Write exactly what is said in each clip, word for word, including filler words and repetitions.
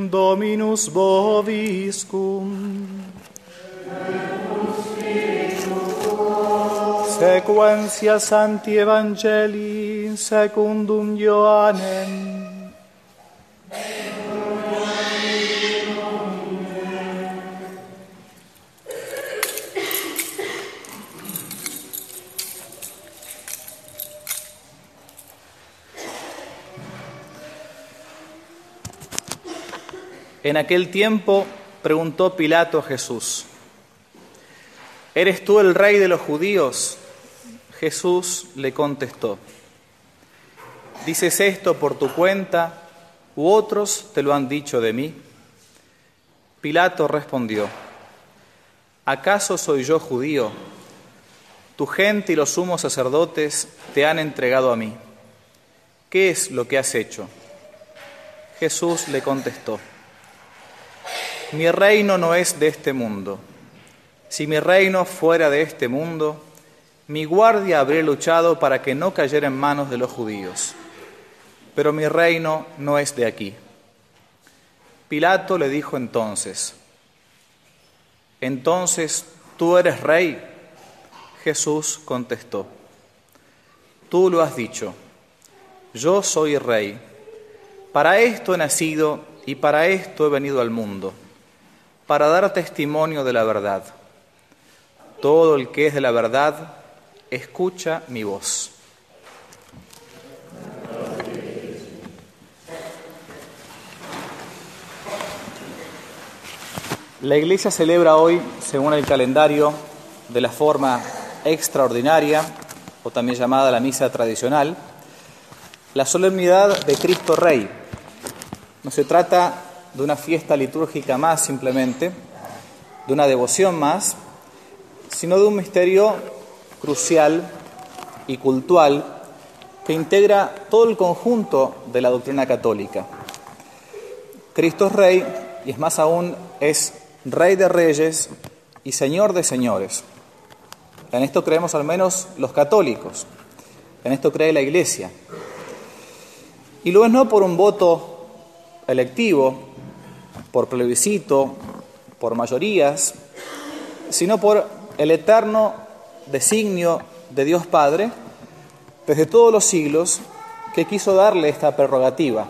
Dominus vobiscum. Sequentia Sancti Evangelii secundum Ioannem. En aquel tiempo preguntó Pilato a Jesús: ¿Eres tú el rey de los judíos? Jesús le contestó: ¿dices esto por tu cuenta, u otros te lo han dicho de mí? Pilato respondió: ¿acaso soy yo judío? Tu gente y los sumos sacerdotes te han entregado a mí. ¿Qué es lo que has hecho? Jesús le contestó: mi reino no es de este mundo. Si mi reino fuera de este mundo, mi guardia habría luchado para que no cayera en manos de los judíos. Pero mi reino no es de aquí. Pilato le dijo entonces: ¿entonces tú eres rey? Jesús contestó: tú lo has dicho, yo soy rey. Para esto he nacido y para esto he venido al mundo, para dar testimonio de la verdad. Todo el que es de la verdad, escucha mi voz. La Iglesia celebra hoy, según el calendario, de la forma extraordinaria, o también llamada la misa tradicional, la solemnidad de Cristo Rey. No se trata de una fiesta litúrgica más simplemente, de una devoción más, sino de un misterio crucial y cultual que integra todo el conjunto de la doctrina católica. Cristo es Rey, y es más aún, es Rey de Reyes y Señor de Señores. En esto creemos al menos los católicos, en esto cree la Iglesia. Y lo es no por un voto electivo, por plebiscito, por mayorías, sino por el eterno designio de Dios Padre, desde todos los siglos, que quiso darle esta prerrogativa.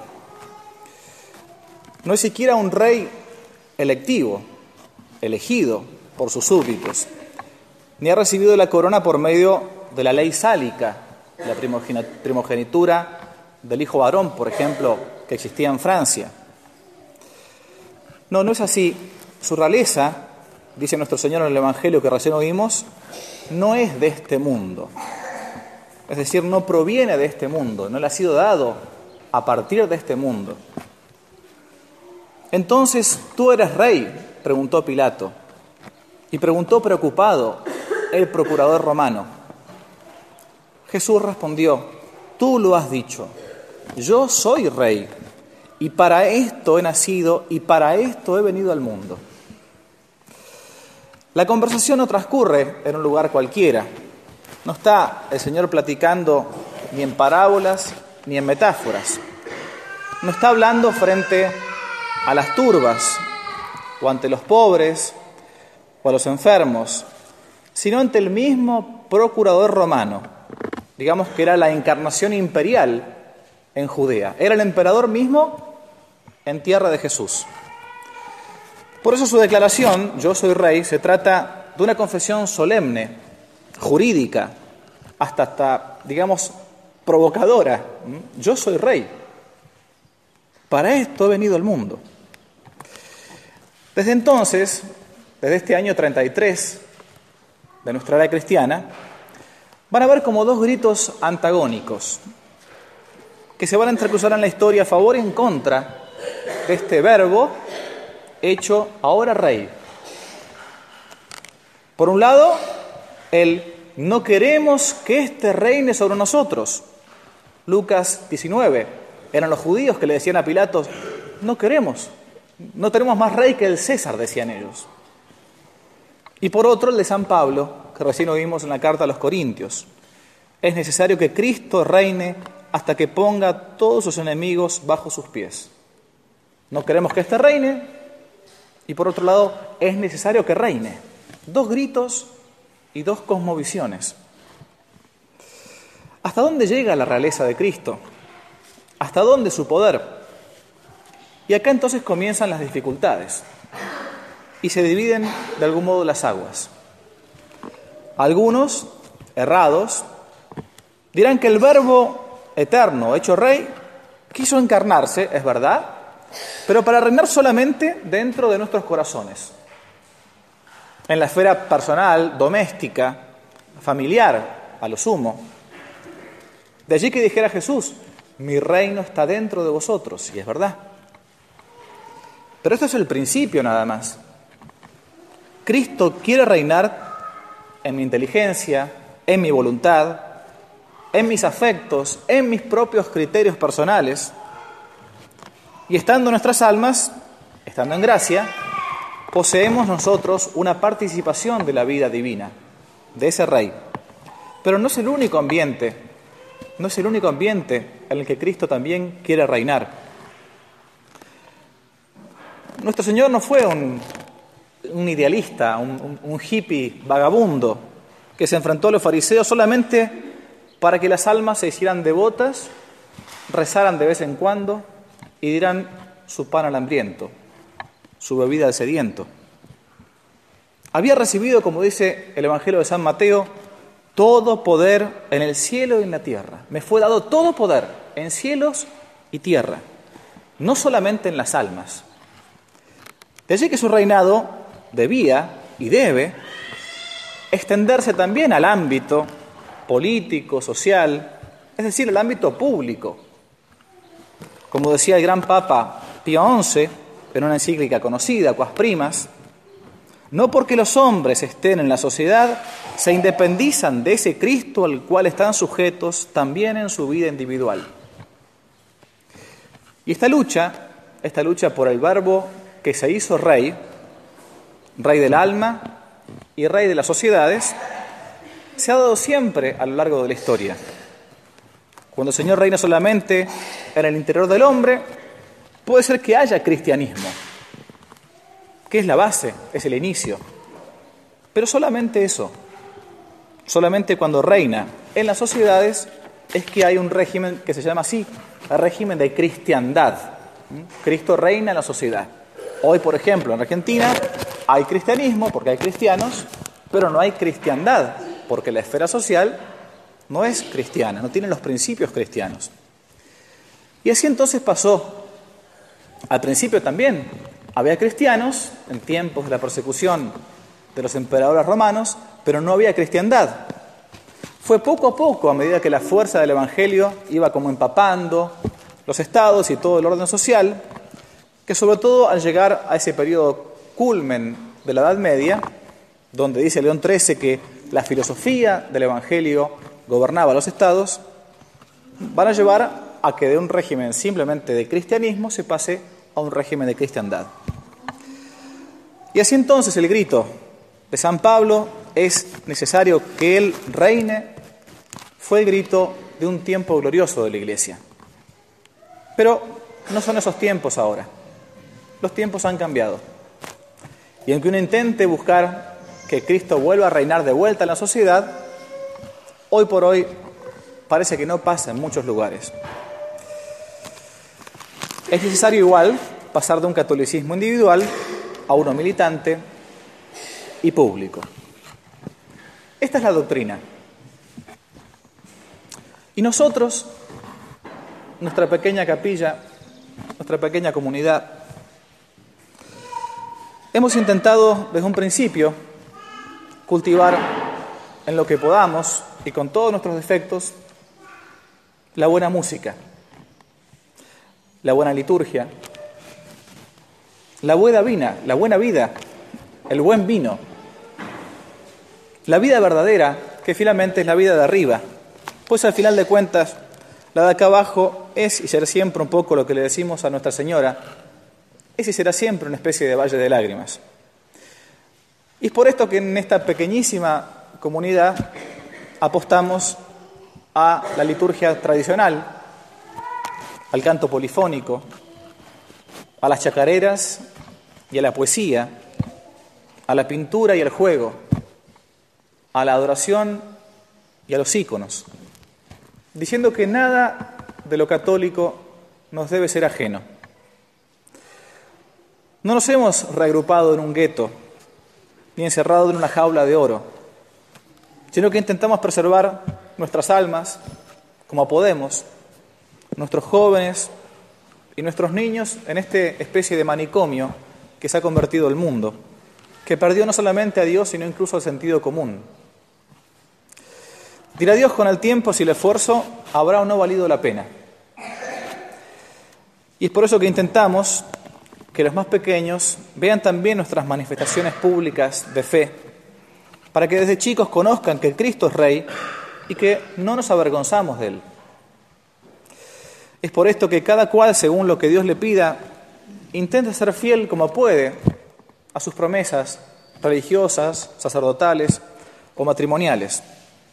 No es siquiera un rey electivo, elegido por sus súbditos, ni ha recibido la corona por medio de la ley sálica, la primogenitura del hijo varón, por ejemplo, que existía en Francia. No, no es así. Su realeza, dice nuestro Señor en el Evangelio que recién oímos, no es de este mundo. Es decir, no proviene de este mundo, no le ha sido dado a partir de este mundo. Entonces, ¿tú eres rey?, preguntó Pilato. Y preguntó preocupado el procurador romano. Jesús respondió: tú lo has dicho, yo soy rey. Y para esto he nacido y para esto he venido al mundo. La conversación no transcurre en un lugar cualquiera. No está el Señor platicando ni en parábolas ni en metáforas. No está hablando frente a las turbas o ante los pobres o a los enfermos, sino ante el mismo procurador romano. Digamos que era la encarnación imperial en Judea. Era el emperador mismo en tierra de Jesús. Por eso su declaración, yo soy rey, se trata de una confesión solemne, jurídica, hasta, hasta digamos, provocadora. Yo soy rey. Para esto he venido al mundo. Desde entonces, desde este año treinta y tres de nuestra era cristiana, van a haber como dos gritos antagónicos que se van a entrecruzar en la historia a favor y en contra de este verbo hecho ahora rey. Por un lado, el no queremos que éste reine sobre nosotros. Lucas diecinueve. Eran los judíos que le decían a Pilato: no queremos, no tenemos más rey que el César, decían ellos. Y por otro, el de San Pablo, que recién oímos en la carta a los Corintios. Es necesario que Cristo reine hasta que ponga todos sus enemigos bajo sus pies. No queremos que éste reine y por otro lado es necesario que reine. Dos gritos y dos cosmovisiones. ¿Hasta dónde llega la realeza de Cristo? ¿Hasta dónde su poder? Y acá entonces comienzan las dificultades y se dividen de algún modo las aguas. Algunos, errados, dirán que el Verbo eterno, hecho Rey, quiso encarnarse, es verdad, pero para reinar solamente dentro de nuestros corazones, en la esfera personal, doméstica, familiar, a lo sumo. De allí que dijera Jesús, mi reino está dentro de vosotros, y es verdad. Pero esto es el principio nada más. Cristo quiere reinar en mi inteligencia, en mi voluntad, en mis afectos, en mis propios criterios personales. Y estando en nuestras almas, estando en gracia, poseemos nosotros una participación de la vida divina, de ese Rey. Pero no es el único ambiente, no es el único ambiente en el que Cristo también quiere reinar. Nuestro Señor no fue un, un idealista, un, un, un hippie vagabundo que se enfrentó a los fariseos solamente para que las almas se hicieran devotas, rezaran de vez en cuando y dieran su pan al hambriento, su bebida al sediento. Había recibido, como dice el Evangelio de San Mateo, todo poder en el cielo y en la tierra. Me fue dado todo poder en cielos y tierra, no solamente en las almas. De allí que su reinado debía y debe extenderse también al ámbito político, social, es decir, al ámbito público. Como decía el gran Papa Pío once, en una encíclica conocida, Quas Primas, no porque los hombres estén en la sociedad, se independizan de ese Cristo al cual están sujetos también en su vida individual. Y esta lucha, esta lucha por el Verbo que se hizo Rey, Rey del alma y Rey de las sociedades, se ha dado siempre a lo largo de la historia. Cuando el Señor reina solamente en el interior del hombre, puede ser que haya cristianismo, que es la base, es el inicio. Pero solamente eso, solamente cuando reina en las sociedades es que hay un régimen que se llama así, el régimen de cristiandad. Cristo reina en la sociedad. Hoy, por ejemplo, en Argentina hay cristianismo porque hay cristianos, pero no hay cristiandad porque la esfera social no es cristiana, no tiene los principios cristianos. Y así entonces pasó. Al principio también había cristianos en tiempos de la persecución de los emperadores romanos, pero no había cristiandad. Fue poco a poco, a medida que la fuerza del Evangelio iba como empapando los estados y todo el orden social, que sobre todo al llegar a ese periodo culmen de la Edad Media, donde dice León trece que la filosofía del Evangelio gobernaba los estados, van a llevar a que de un régimen simplemente de cristianismo se pase a un régimen de cristiandad. Y así entonces el grito de San Pablo, es necesario que Él reine, fue el grito de un tiempo glorioso de la Iglesia. Pero no son esos tiempos ahora. Los tiempos han cambiado. Y aunque uno intente buscar que Cristo vuelva a reinar de vuelta en la sociedad, hoy por hoy parece que no pasa en muchos lugares. Es necesario igual pasar de un catolicismo individual a uno militante y público. Esta es la doctrina. Y nosotros, nuestra pequeña capilla, nuestra pequeña comunidad, hemos intentado desde un principio cultivar en lo que podamos y con todos nuestros defectos la buena música, la buena liturgia, la buena vina, la buena vida, el buen vino, la vida verdadera, que finalmente es la vida de arriba, pues al final de cuentas la de acá abajo es y será siempre un poco lo que le decimos a Nuestra Señora, es y será siempre una especie de valle de lágrimas. Y es por esto que en esta pequeñísima comunidad apostamos a la liturgia tradicional, al canto polifónico, a las chacareras y a la poesía, a la pintura y al juego, a la adoración y a los íconos, diciendo que nada de lo católico nos debe ser ajeno. No nos hemos reagrupado en un gueto, ni encerrado en una jaula de oro, sino que intentamos preservar nuestras almas como podemos, nuestros jóvenes y nuestros niños en esta especie de manicomio que se ha convertido el mundo, que perdió no solamente a Dios, sino incluso el sentido común. Dirá Dios con el tiempo si el esfuerzo habrá o no valido la pena. Y es por eso que intentamos que los más pequeños vean también nuestras manifestaciones públicas de fe, para que desde chicos conozcan que Cristo es Rey y que no nos avergonzamos de Él. Es por esto que cada cual, según lo que Dios le pida, intenta ser fiel como puede a sus promesas religiosas, sacerdotales o matrimoniales.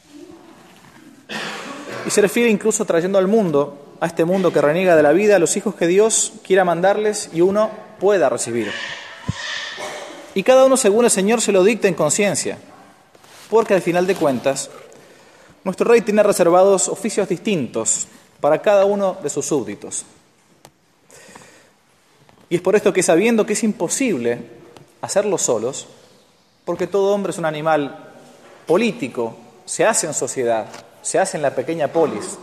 Y ser fiel incluso trayendo al mundo, a este mundo que reniega de la vida, a los hijos que Dios quiera mandarles y uno pueda recibir. Y cada uno según el Señor se lo dicta en conciencia, porque al final de cuentas, nuestro Rey tiene reservados oficios distintos para cada uno de sus súbditos. Y es por esto que, sabiendo que es imposible hacerlo solos, porque todo hombre es un animal político, se hace en sociedad, se hace en la pequeña polis,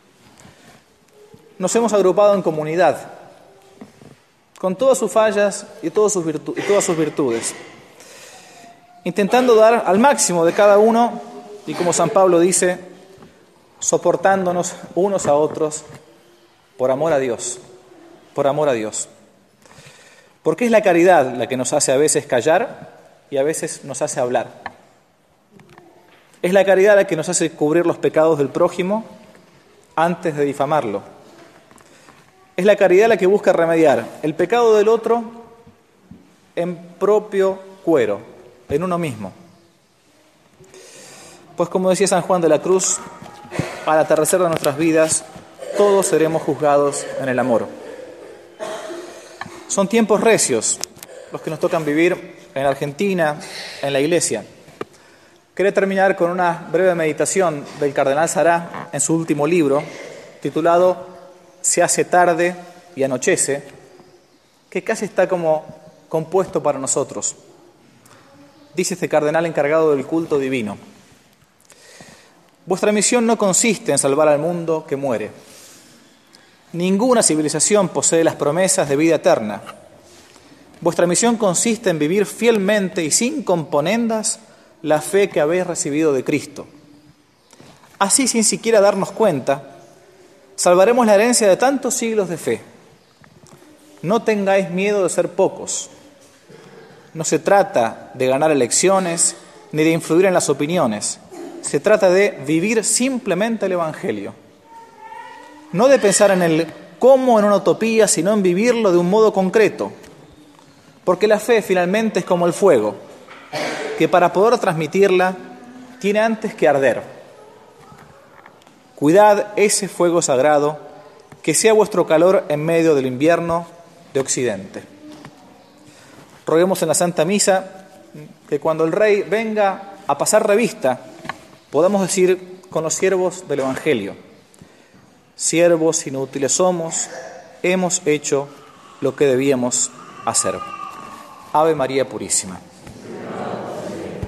nos hemos agrupado en comunidad, con todas sus fallas y, todos sus virtu- y todas sus virtudes, intentando dar al máximo de cada uno, y como San Pablo dice, soportándonos unos a otros por amor a Dios, por amor a Dios. Porque es la caridad la que nos hace a veces callar y a veces nos hace hablar. Es la caridad la que nos hace cubrir los pecados del prójimo antes de difamarlo. Es la caridad la que busca remediar el pecado del otro en propio cuero, en uno mismo. Pues como decía San Juan de la Cruz, al atardecer de nuestras vidas, todos seremos juzgados en el amor. Son tiempos recios los que nos tocan vivir en Argentina, en la Iglesia. Quería terminar con una breve meditación del cardenal Sará en su último libro, titulado Se hace tarde y anochece, que casi está como compuesto para nosotros. Dice este cardenal encargado del culto divino: vuestra misión no consiste en salvar al mundo que muere. Ninguna civilización posee las promesas de vida eterna. Vuestra misión consiste en vivir fielmente y sin componendas la fe que habéis recibido de Cristo. Así, sin siquiera darnos cuenta, salvaremos la herencia de tantos siglos de fe. No tengáis miedo de ser pocos. No se trata de ganar elecciones ni de influir en las opiniones. Se trata de vivir simplemente el Evangelio. No de pensar en el cómo en una utopía, sino en vivirlo de un modo concreto. Porque la fe finalmente es como el fuego, que para poder transmitirla tiene antes que arder. Cuidad ese fuego sagrado, que sea vuestro calor en medio del invierno de Occidente. Roguemos en la Santa Misa que cuando el Rey venga a pasar revista, podamos decir con los siervos del Evangelio: siervos inútiles somos, hemos hecho lo que debíamos hacer. Ave María Purísima.